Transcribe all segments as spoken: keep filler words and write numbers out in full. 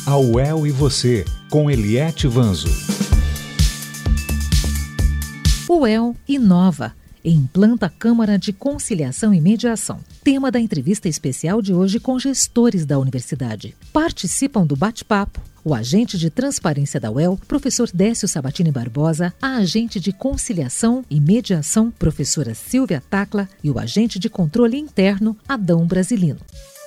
A U E L e você, com Eliette Vanzo. U E L inova e implanta a Câmara de Conciliação e Mediação. Tema da entrevista especial de hoje com gestores da universidade. Participam do bate-papo o agente de transparência da U E L, professor Décio Sabatini Barbosa, a agente de conciliação e mediação, professora Silvia Tacla, e o agente de controle interno, Adão Brasilino.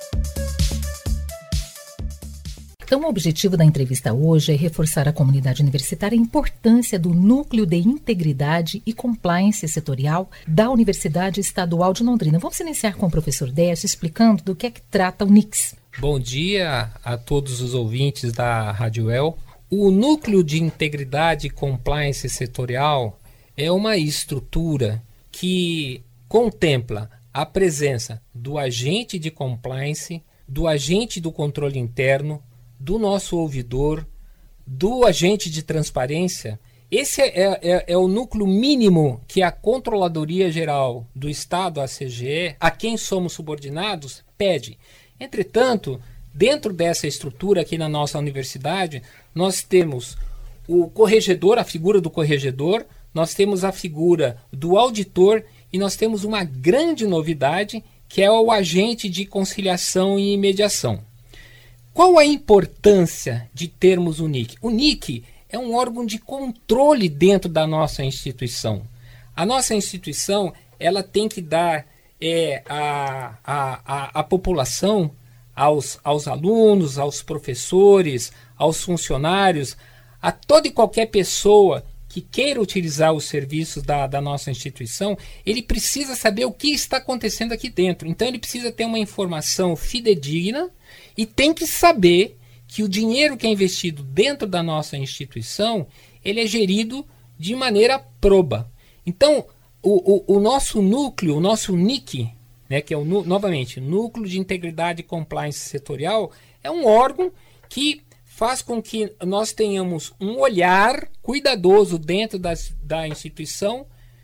Então, o objetivo da entrevista hoje é reforçar à comunidade universitária a importância do Núcleo de Integridade e Compliance Setorial da Universidade Estadual de Londrina. Vamos iniciar com o professor Décio explicando do que é que trata o N I C S. Bom dia a todos os ouvintes da Rádio U E L. O Núcleo de Integridade e Compliance Setorial é uma estrutura que contempla a presença do agente de compliance, do agente do controle interno, do nosso ouvidor, do agente de transparência. Esse é, é, é o núcleo mínimo que a Controladoria Geral do Estado, a C G E, a quem somos subordinados, pede. Entretanto, dentro dessa estrutura aqui na nossa universidade, nós temos o corregedor, a figura do corregedor, nós temos a figura do auditor e nós temos uma grande novidade, que é o agente de conciliação e mediação. Qual a importância de termos o N I C? O N I C é um órgão de controle dentro da nossa instituição. A nossa instituição ela tem que dar é, a, a, a, a população, aos, aos alunos, aos professores, aos funcionários, a toda e qualquer pessoa que queira utilizar os serviços da, da nossa instituição, ele precisa saber o que está acontecendo aqui dentro. Então ele precisa ter uma informação fidedigna e tem que saber que o dinheiro que é investido dentro da nossa instituição, ele é gerido de maneira proba. Então, o, o, o nosso núcleo, o nosso N I C, né, que é o, novamente, Núcleo de Integridade e Compliance Setorial, é um órgão que faz com que nós tenhamos um olhar cuidadoso dentro das, da instituição,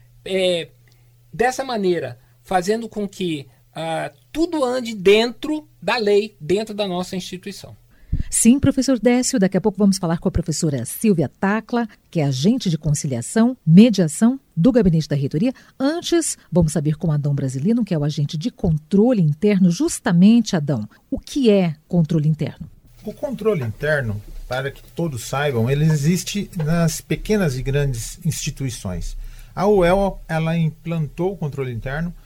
é, dessa maneira, fazendo com que uh, tudo ande dentro da lei, dentro da nossa instituição. Sim, professor Décio, daqui a pouco vamos falar com a professora Silvia Tacla, que é agente de conciliação, mediação do Gabinete da Reitoria. Antes, vamos saber com Adão Brasilino, que é o agente de controle interno. Justamente, Adão, o que é controle interno? O controle interno, para que todos saibam, ele existe nas pequenas e grandes instituições. A U E L, ela implantou o controle interno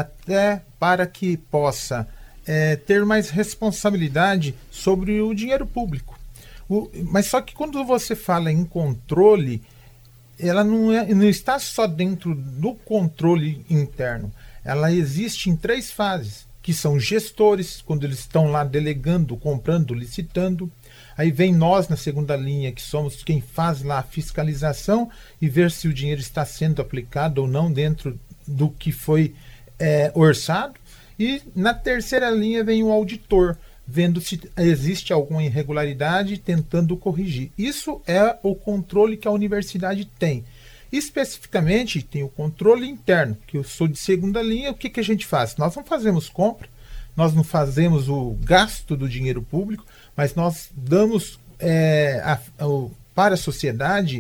até para que possa é, ter mais responsabilidade sobre o dinheiro público. O, mas só que quando você fala em controle, ela não, é, não está só dentro do controle interno. Ela existe em três fases, que são gestores, quando eles estão lá delegando, comprando, licitando. Aí vem nós na segunda linha, que somos quem faz lá a fiscalização e ver se o dinheiro está sendo aplicado ou não dentro do que foi é, orçado. E na terceira linha vem o auditor, vendo se existe alguma irregularidade, tentando corrigir. Isso é o controle que a universidade tem. Especificamente, tem o controle interno, que eu sou de segunda linha. O que, que a gente faz? Nós não fazemos compra, nós não fazemos o gasto do dinheiro público, mas nós damos é, a, a, para a sociedade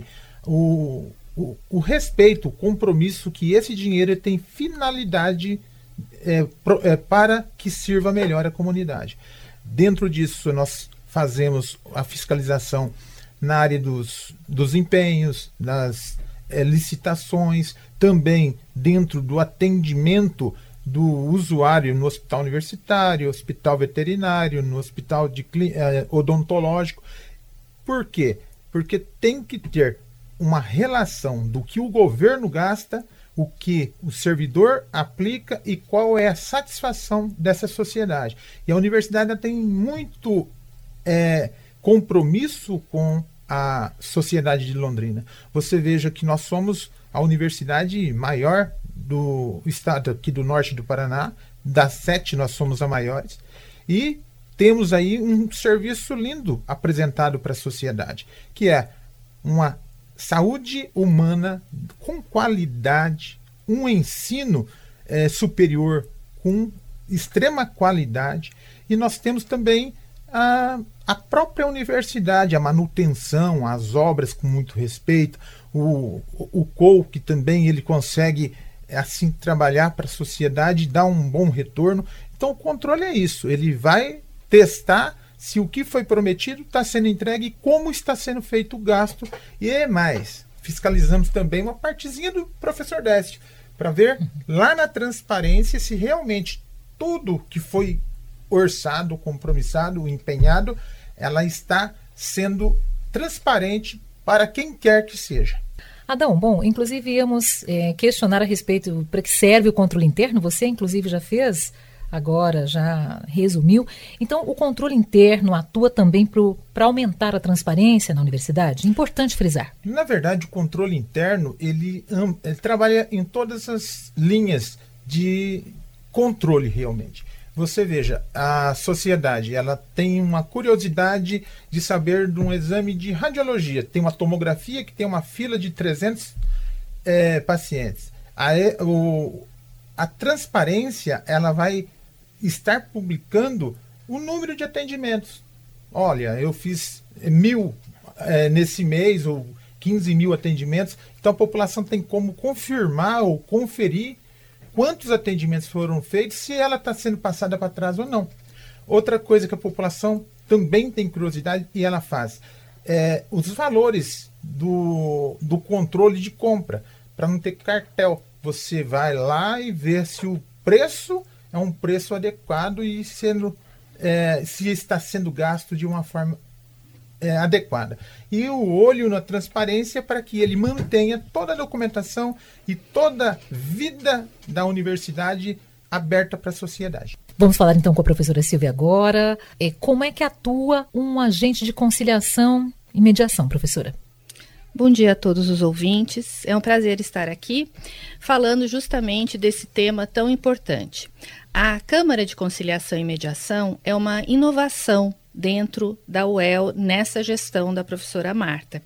o, o, o respeito, o compromisso que esse dinheiro tem finalidade é, pro, é, para que sirva melhor a comunidade. Dentro disso, nós fazemos a fiscalização na área dos, dos empenhos, das É, licitações, também dentro do atendimento do usuário no hospital universitário, hospital veterinário, no hospital de, eh, odontológico. Por quê? Porque tem que ter uma relação do que o governo gasta, o que o servidor aplica e qual é a satisfação dessa sociedade. E a universidade tem muito é, compromisso com a sociedade de Londrina. Você veja que nós somos a universidade maior do estado aqui do norte do Paraná, das sete nós somos a maiores, e temos aí um serviço lindo apresentado para a sociedade, que é uma saúde humana com qualidade, um ensino é, superior com extrema qualidade, e nós temos também a, a própria universidade, a manutenção, as obras com muito respeito, o, o, o C O U, que também ele consegue assim trabalhar para a sociedade e dar um bom retorno. Então o controle é isso, ele vai testar se o que foi prometido está sendo entregue e como está sendo feito o gasto. E é mais, fiscalizamos também uma partezinha do professor Décio, para ver lá na transparência se realmente tudo que foi orçado, compromissado, empenhado, ela está sendo transparente para quem quer que seja. Adão, bom, inclusive íamos é, questionar a respeito para que serve o controle interno, você inclusive já fez, agora já resumiu. Então, o controle interno atua também para aumentar a transparência na universidade? Importante frisar. Na verdade, o controle interno, ele, ele trabalha em todas as linhas de controle realmente. Você veja, a sociedade, ela tem uma curiosidade de saber de um exame de radiologia. Tem uma tomografia que tem uma fila de trezentos é, pacientes. A, o, a transparência, ela vai estar publicando o número de atendimentos. Olha, eu fiz mil é, nesse mês, ou quinze mil atendimentos. Então a população tem como confirmar ou conferir quantos atendimentos foram feitos, se ela está sendo passada para trás ou não. Outra coisa que a população também tem curiosidade e ela faz, é os valores do, do controle de compra, para não ter cartel. Você vai lá e vê se o preço é um preço adequado e sendo, é, se está sendo gasto de uma forma é, adequada. E o olho na transparência para que ele mantenha toda a documentação e toda a vida da universidade aberta para a sociedade. Vamos falar então com a professora Silvia agora. É, como é que atua um agente de conciliação e mediação, professora? Bom dia a todos os ouvintes. É um prazer estar aqui falando justamente desse tema tão importante. A Câmara de Conciliação e Mediação é uma inovação dentro da U E L nessa gestão da professora Marta.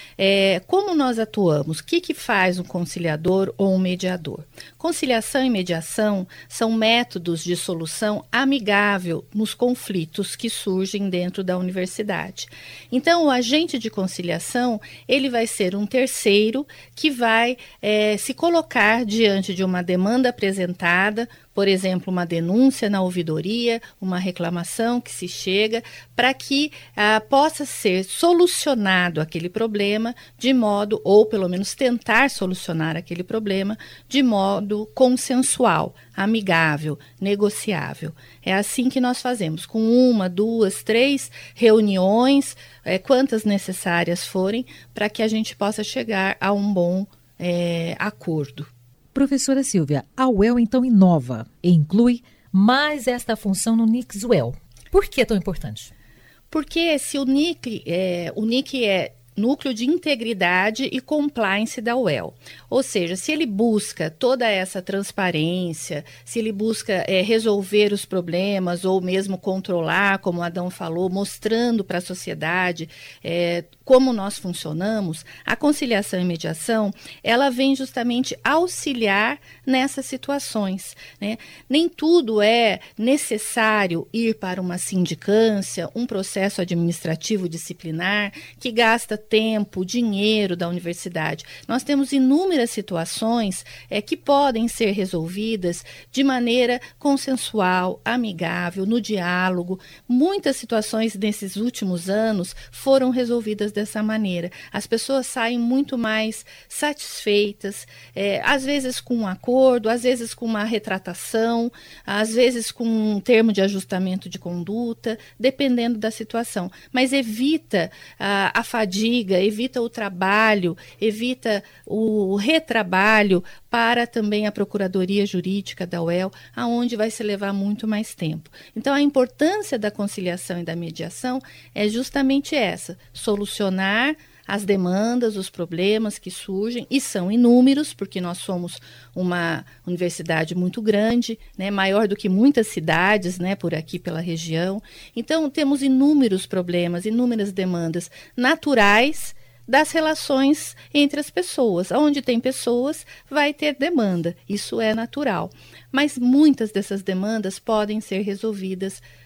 É, como nós atuamos? O que, que faz um conciliador ou um mediador? Conciliação e mediação são métodos de solução amigável nos conflitos que surgem dentro da universidade. Então, o agente de conciliação, ele vai ser um terceiro que vai é, se colocar diante de uma demanda apresentada, por exemplo, uma denúncia na ouvidoria, uma reclamação que se chega, para que ah, possa ser solucionado aquele problema de modo, ou pelo menos tentar solucionar aquele problema de modo consensual, amigável, negociável. É assim que nós fazemos, com uma, duas, três reuniões, é, quantas necessárias forem, para que a gente possa chegar a um bom é, acordo. Professora Silvia, a U E L então inova e inclui mais esta função no N I C S U E L. Por que é tão importante? Porque se o N I C, é, o N I C é Núcleo de Integridade e Compliance da U E L. Ou seja, se ele busca toda essa transparência, se ele busca é, resolver os problemas ou mesmo controlar, como o Adão falou, mostrando para a sociedade é, como nós funcionamos, a conciliação e mediação, ela vem justamente auxiliar nessas situações, né? Nem tudo é necessário ir para uma sindicância, um processo administrativo disciplinar que gasta tempo, dinheiro da universidade. Nós temos inúmeras situações é, que podem ser resolvidas de maneira consensual, amigável, no diálogo. Muitas situações nesses últimos anos foram resolvidas dessa maneira. As pessoas saem muito mais satisfeitas, é, às vezes com um acordo, às vezes com uma retratação, às vezes com um termo de ajustamento de conduta, dependendo da situação. Mas evita a, a fadiga, evita o trabalho, evita o retrabalho para também a Procuradoria Jurídica da U E L, aonde vai se levar muito mais tempo. Então, a importância da conciliação e da mediação é justamente essa, solucionar as demandas, os problemas que surgem, e são inúmeros, porque nós somos uma universidade muito grande, né, maior do que muitas cidades, né, por aqui pela região. Então, temos inúmeros problemas, inúmeras demandas naturais das relações entre as pessoas. Onde tem pessoas, vai ter demanda. Isso é natural. Mas muitas dessas demandas podem ser resolvidas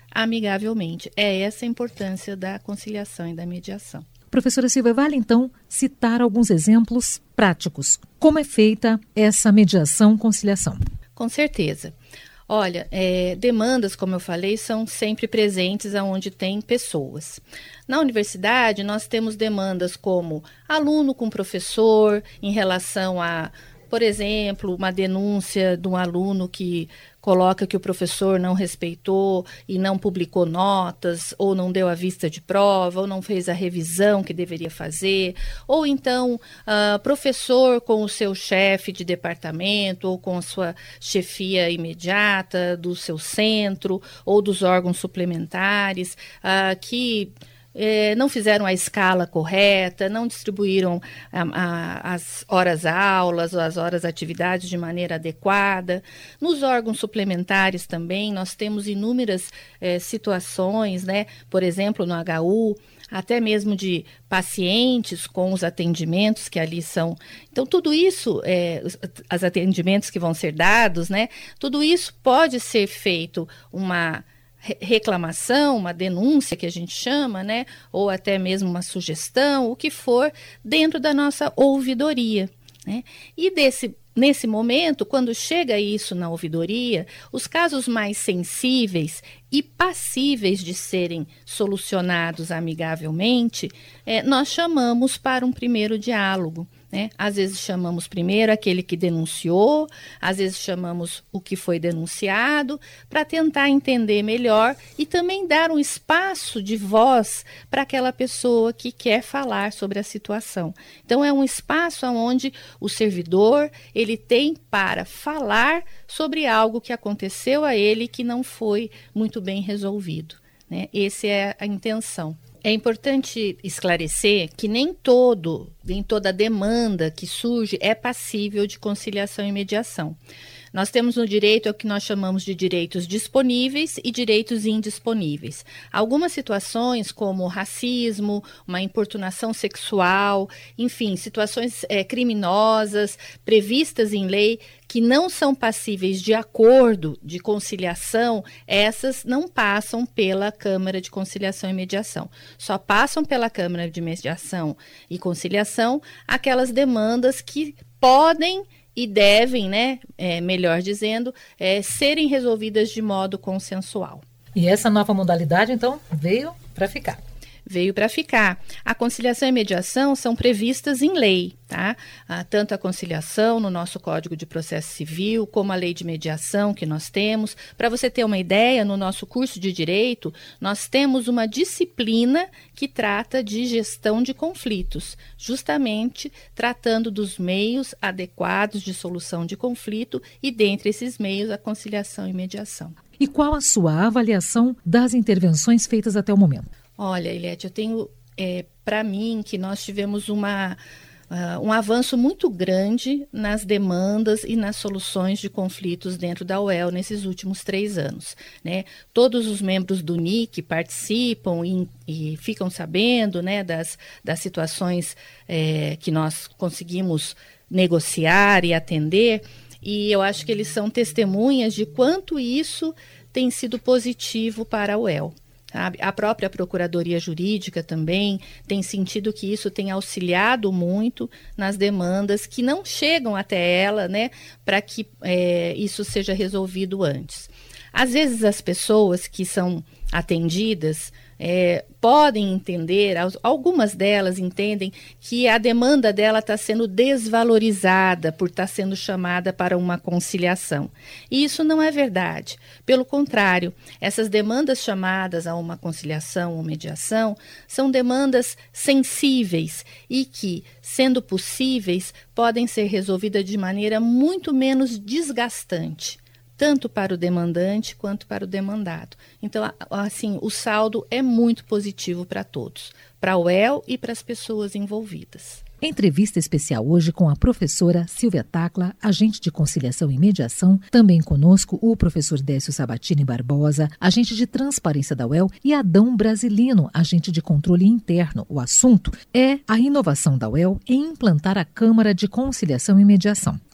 amigavelmente. É essa a importância da conciliação e da mediação. Professora Silvia, vale então citar alguns exemplos práticos. Como é feita essa mediação-conciliação? Com certeza. Olha, é, demandas, como eu falei, são sempre presentes onde tem pessoas. Na universidade, nós temos demandas como aluno com professor, em relação a, por exemplo, uma denúncia de um aluno que coloca que o professor não respeitou e não publicou notas, ou não deu a vista de prova, ou não fez a revisão que deveria fazer, ou então uh, professor com o seu chefe de departamento, ou com a sua chefia imediata do seu centro, ou dos órgãos suplementares, uh, que Eh, não fizeram a escala correta, não distribuíram a, a, as horas-aulas ou as horas-atividades de maneira adequada. Nos órgãos suplementares também, nós temos inúmeras eh, situações, né? Por exemplo, no H U, até mesmo de pacientes com os atendimentos que ali são. Então, tudo isso, é, os, os atendimentos que vão ser dados, né? Tudo isso pode ser feito uma reclamação, uma denúncia que a gente chama, né, ou até mesmo uma sugestão, o que for, dentro da nossa ouvidoria, né? E desse, nesse momento, quando chega isso na ouvidoria, os casos mais sensíveis e passíveis de serem solucionados amigavelmente, é, nós chamamos para um primeiro diálogo. Né? Às vezes chamamos primeiro aquele que denunciou, às vezes chamamos o que foi denunciado, para tentar entender melhor e também dar um espaço de voz para aquela pessoa que quer falar sobre a situação. Então é um espaço onde o servidor ele tem para falar sobre algo que aconteceu a ele que não foi muito bem resolvido. Né? Essa é a intenção. É importante esclarecer que nem todo, nem toda demanda que surge é passível de conciliação e mediação. Nós temos no direito o que nós chamamos de direitos disponíveis e direitos indisponíveis. Algumas situações, como racismo, uma importunação sexual, enfim, situações é, criminosas previstas em lei que não são passíveis de acordo, de conciliação, essas não passam pela Câmara de Conciliação e Mediação. Só passam pela Câmara de Mediação e Conciliação aquelas demandas que podem e devem, né, é, melhor dizendo, é, serem resolvidas de modo consensual. E essa nova modalidade, então, veio para ficar. Veio para ficar. A conciliação e mediação são previstas em lei, tá? Ah, tanto a conciliação no nosso Código de Processo Civil, como a lei de mediação que nós temos. Para você ter uma ideia, no nosso curso de Direito, nós temos uma disciplina que trata de gestão de conflitos, justamente tratando dos meios adequados de solução de conflito e, dentre esses meios, a conciliação e mediação. E qual a sua avaliação das intervenções feitas até o momento? Olha, Eliette, eu tenho é, para mim que nós tivemos uma, uh, um avanço muito grande nas demandas e nas soluções de conflitos dentro da U E L nesses últimos três anos. Né? Todos os membros do N I C participam e, e ficam sabendo, né, das, das situações é, que nós conseguimos negociar e atender, e eu acho que eles são testemunhas de quanto isso tem sido positivo para a U E L. Sabe? A própria Procuradoria Jurídica também tem sentido que isso tem auxiliado muito nas demandas que não chegam até ela, né, para que é, isso seja resolvido antes. Às vezes as pessoas que são atendidas é, podem entender, algumas delas entendem que a demanda dela está sendo desvalorizada por estar sendo chamada para uma conciliação. E isso não é verdade. Pelo contrário, essas demandas chamadas a uma conciliação ou mediação são demandas sensíveis e que, sendo possíveis, podem ser resolvidas de maneira muito menos desgastante, tanto para o demandante quanto para o demandado. Então, assim, o saldo é muito positivo para todos, para a U E L e para as pessoas envolvidas. Entrevista especial hoje com a professora Silvia Tacla, agente de conciliação e mediação, também conosco o professor Décio Sabatini Barbosa, agente de transparência da U E L, e Adão Brasilino, agente de controle interno. O assunto é a inovação da U E L em implantar a Câmara de Conciliação e Mediação.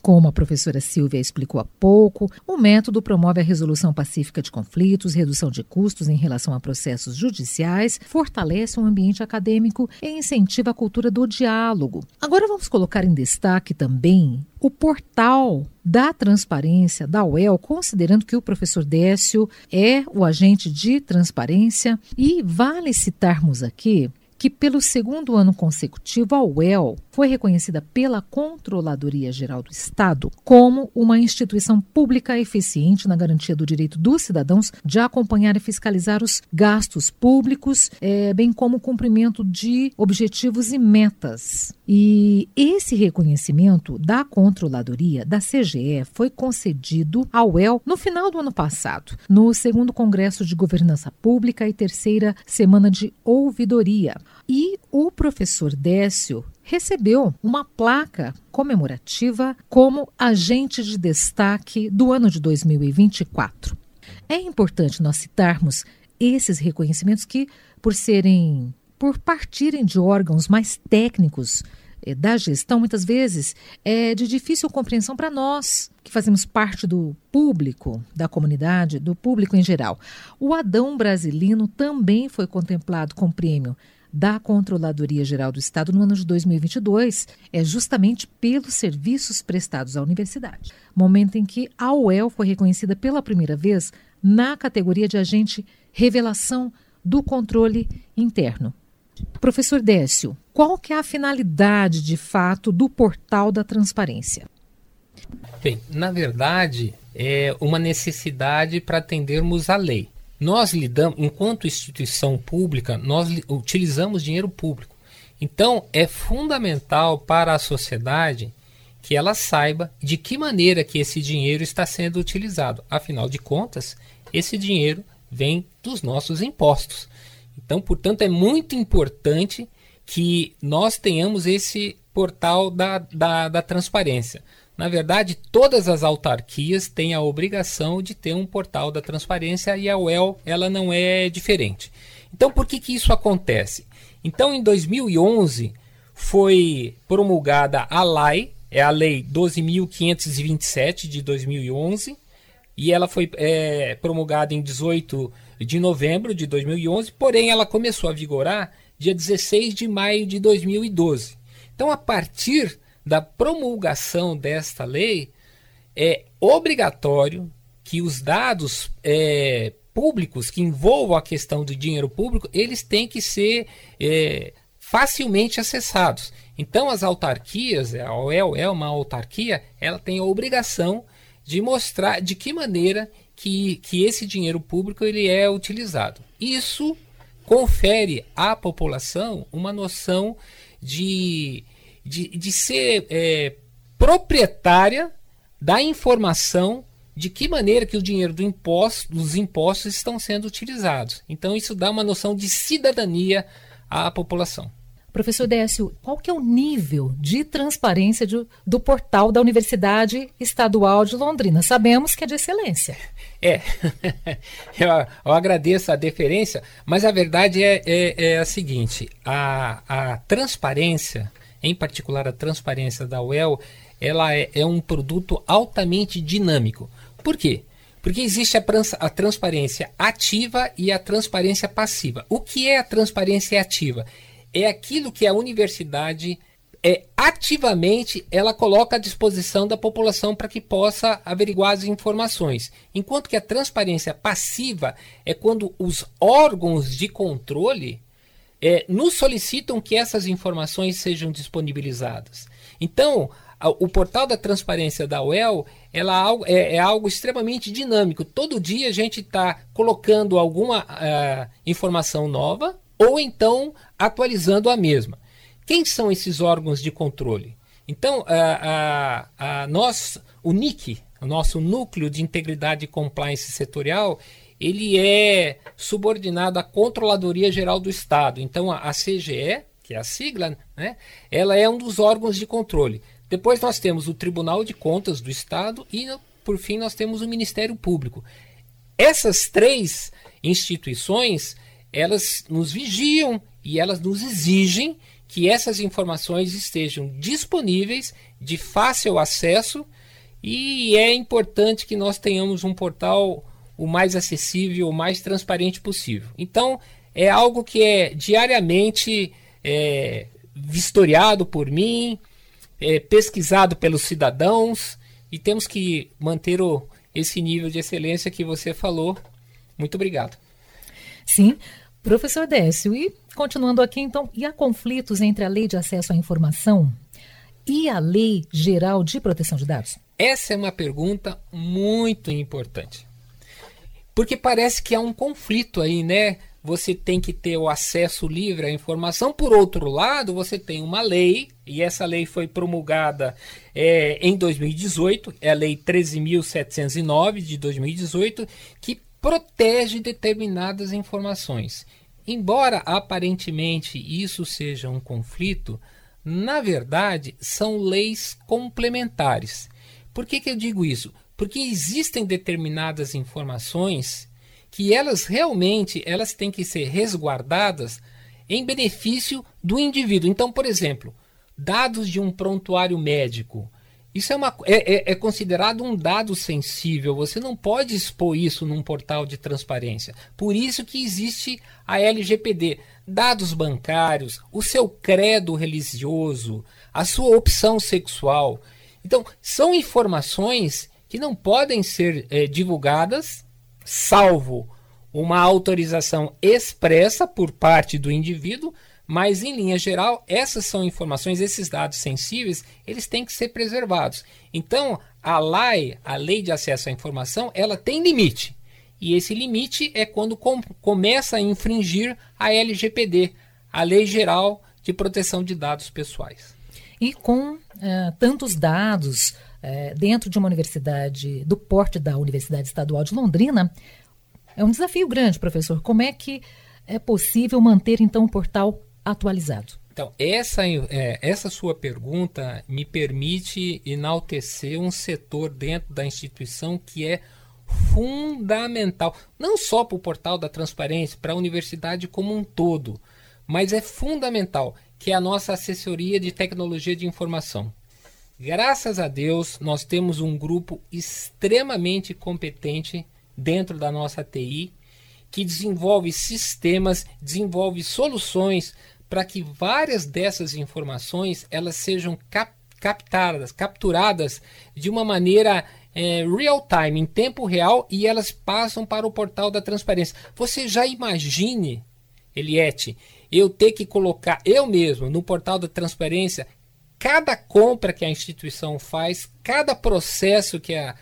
Como a professora Silvia explicou há pouco, o método promove a resolução pacífica de conflitos, redução de custos em relação a processos judiciais, fortalece um ambiente acadêmico e incentiva a cultura do diálogo. Agora vamos colocar em destaque também o portal da transparência da U E L, considerando que o professor Décio é o agente de transparência, e vale citarmos aqui que pelo segundo ano consecutivo a U E L foi reconhecida pela Controladoria Geral do Estado como uma instituição pública eficiente na garantia do direito dos cidadãos de acompanhar e fiscalizar os gastos públicos, é, bem como o cumprimento de objetivos e metas. E esse reconhecimento da Controladoria, da C G E, foi concedido à U E L no final do ano passado, no segundo Congresso de Governança Pública e terceira Semana de Ouvidoria. E o professor Décio recebeu uma placa comemorativa como agente de destaque do ano de dois mil e vinte e quatro. É importante nós citarmos esses reconhecimentos que, por serem, por partirem de órgãos mais técnicos eh, da gestão, muitas vezes é de difícil compreensão para nós, que fazemos parte do público, da comunidade, do público em geral. O Adão Brasilino também foi contemplado com prêmio da Controladoria Geral do Estado no ano de dois mil e vinte e dois, é justamente pelos serviços prestados à universidade. Momento em que a U E L foi reconhecida pela primeira vez na categoria de agente revelação do controle interno. Professor Décio, qual que é a finalidade de fato do portal da transparência? Bem, na verdade, é uma necessidade para atendermos à lei. Nós lidamos, enquanto instituição pública, nós utilizamos dinheiro público. Então, é fundamental para a sociedade que ela saiba de que maneira que esse dinheiro está sendo utilizado. Afinal de contas, esse dinheiro vem dos nossos impostos. Então, portanto, é muito importante que nós tenhamos esse portal da, da, da transparência. Na verdade, todas as autarquias têm a obrigação de ter um portal da transparência e a U E L ela não é diferente. Então, por que, que isso acontece? Então, em dois mil e onze, foi promulgada a L A I, é a Lei doze mil quinhentos e vinte e sete de dois mil e onze, e ela foi é, promulgada em dezoito de novembro de dois mil e onze, porém ela começou a vigorar dia dezesseis de maio de dois mil e doze. Então, a partir da promulgação desta lei, é obrigatório que os dados é, públicos que envolvam a questão do dinheiro público, eles têm que ser é, facilmente acessados. Então, as autarquias, a U E L é uma autarquia, ela tem a obrigação de mostrar de que maneira que, que esse dinheiro público ele é utilizado. Isso confere à população uma noção de De, de ser é, proprietária da informação de que maneira que o dinheiro do imposto, dos impostos estão sendo utilizados. Então isso dá uma noção de cidadania à população. Professor Décio, qual que é o nível de transparência de, do portal da Universidade Estadual de Londrina? Sabemos que é de excelência. É, eu, eu agradeço a deferência, mas a verdade é, é, é a seguinte, a, a transparência, em particular a transparência da U E L, ela é, é um produto altamente dinâmico. Por quê? Porque existe a, trans, a transparência ativa e a transparência passiva. O que é a transparência ativa? É aquilo que a universidade é, ativamente ela coloca à disposição da população para que possa averiguar as informações. Enquanto que a transparência passiva é quando os órgãos de controle É, nos solicitam que essas informações sejam disponibilizadas. Então, a, o portal da transparência da U E L ela é, é algo extremamente dinâmico. Todo dia a gente está colocando alguma uh, informação nova ou então atualizando a mesma. Quem são esses órgãos de controle? Então, a, a, a nós, o N I C, o nosso Núcleo de Integridade e Compliance Setorial, ele é subordinado à Controladoria Geral do Estado. Então, a, a C G E, que é a sigla, né, ela é um dos órgãos de controle. Depois nós temos o Tribunal de Contas do Estado e, por fim, nós temos o Ministério Público. Essas três instituições, elas nos vigiam e elas nos exigem que essas informações estejam disponíveis, de fácil acesso, e é importante que nós tenhamos um portal o mais acessível, o mais transparente possível. Então, é algo que é diariamente é, vistoriado por mim, é, pesquisado pelos cidadãos, e temos que manter o, esse nível de excelência que você falou. Muito obrigado. Sim, professor Décio, e continuando aqui então, e há conflitos entre a Lei de Acesso à Informação e a Lei Geral de Proteção de Dados? Essa é uma pergunta muito importante, porque parece que há um conflito aí, né? Você tem que ter o acesso livre à informação. Por outro lado, você tem uma lei, e essa lei foi promulgada é, em dois mil e dezoito, é a Lei treze mil setecentos e nove de dois mil e dezoito, que protege determinadas informações. Embora aparentemente isso seja um conflito, na verdade são leis complementares. Por que que eu digo isso? Porque existem determinadas informações que elas realmente elas têm que ser resguardadas em benefício do indivíduo. Então, por exemplo, dados de um prontuário médico. Isso é, uma, é, é, é considerado um dado sensível. Você não pode expor isso num portal de transparência. Por isso que existe a L G P D. Dados bancários, o seu credo religioso, a sua opção sexual. Então, são informações que não podem ser é, divulgadas, salvo uma autorização expressa por parte do indivíduo, mas em linha geral, essas são informações, esses dados sensíveis, eles têm que ser preservados. Então, a L A I, a Lei de Acesso à Informação, ela tem limite. E esse limite é quando com, começa a infringir a L G P D, a Lei Geral de Proteção de Dados Pessoais. E com uh, tantos dados uh, dentro de uma universidade, do porte da Universidade Estadual de Londrina, é um desafio grande, professor. Como é que é possível manter, então, o portal atualizado? Então, essa, é, essa sua pergunta me permite enaltecer um setor dentro da instituição que é fundamental, não só para o portal da transparência, para a universidade como um todo, mas é fundamental, que é a nossa assessoria de tecnologia de informação. Graças a Deus, nós temos um grupo extremamente competente dentro da nossa T I, que desenvolve sistemas, desenvolve soluções para que várias dessas informações elas sejam cap captadas, capturadas de uma maneira é, real time, em tempo real, e elas passam para o portal da transparência. Você já imagine, Eliette, eu ter que colocar eu mesmo no portal da transparência cada compra que a instituição faz, cada processo que a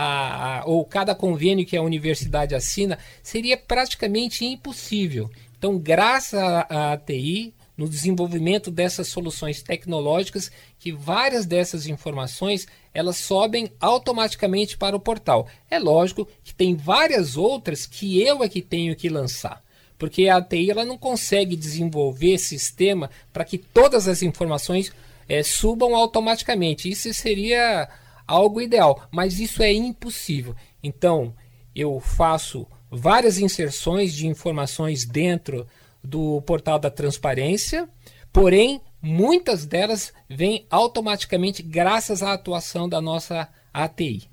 A, a, ou cada convênio que a universidade assina, seria praticamente impossível. Então, graças à T I, no desenvolvimento dessas soluções tecnológicas, que várias dessas informações elas sobem automaticamente para o portal. É lógico que tem várias outras que eu é que tenho que lançar, porque a T I ela não consegue desenvolver sistema para que todas as informações é, subam automaticamente. Isso seria algo ideal, mas isso é impossível. Então, eu faço várias inserções de informações dentro do portal da transparência, porém, muitas delas vêm automaticamente graças à atuação da nossa A T I.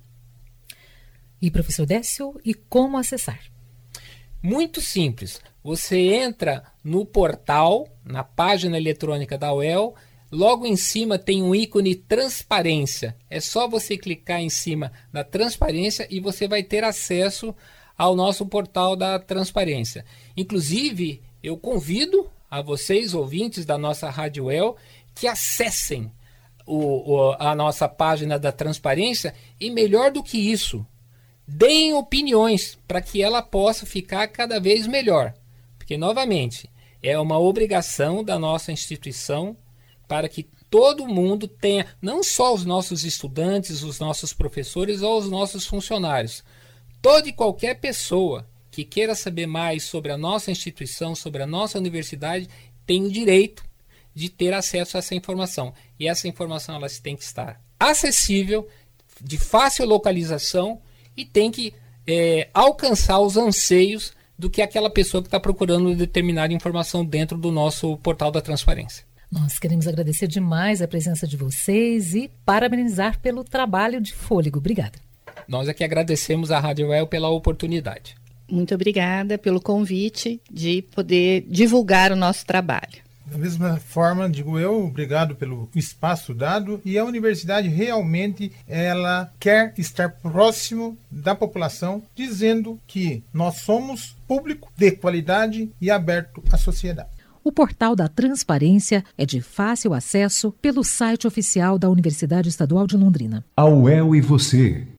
E, professor Décio, e como acessar? Muito simples. Você entra no portal, na página eletrônica da U E L, logo em cima tem um ícone transparência. É só você clicar em cima da transparência e você vai ter acesso ao nosso portal da transparência. Inclusive, eu convido a vocês, ouvintes da nossa Rádio U E L, que acessem o, o, a nossa página da transparência e, melhor do que isso, deem opiniões para que ela possa ficar cada vez melhor. Porque, novamente, é uma obrigação da nossa instituição para que todo mundo tenha, não só os nossos estudantes, os nossos professores ou os nossos funcionários, toda e qualquer pessoa que queira saber mais sobre a nossa instituição, sobre a nossa universidade, tem o direito de ter acesso a essa informação. E essa informação ela tem que estar acessível, de fácil localização e tem que é, alcançar os anseios do que aquela pessoa que está procurando determinada informação dentro do nosso portal da transparência. Nós queremos agradecer demais a presença de vocês e parabenizar pelo trabalho de fôlego. Obrigada. Nós é que agradecemos à Rádio UEL pela oportunidade. Muito obrigada pelo convite de poder divulgar o nosso trabalho. Da mesma forma, digo eu, obrigado pelo espaço dado, e a universidade realmente ela quer estar próximo da população, dizendo que nós somos público de qualidade e aberto à sociedade. O portal da transparência é de fácil acesso pelo site oficial da Universidade Estadual de Londrina. A UEL e você,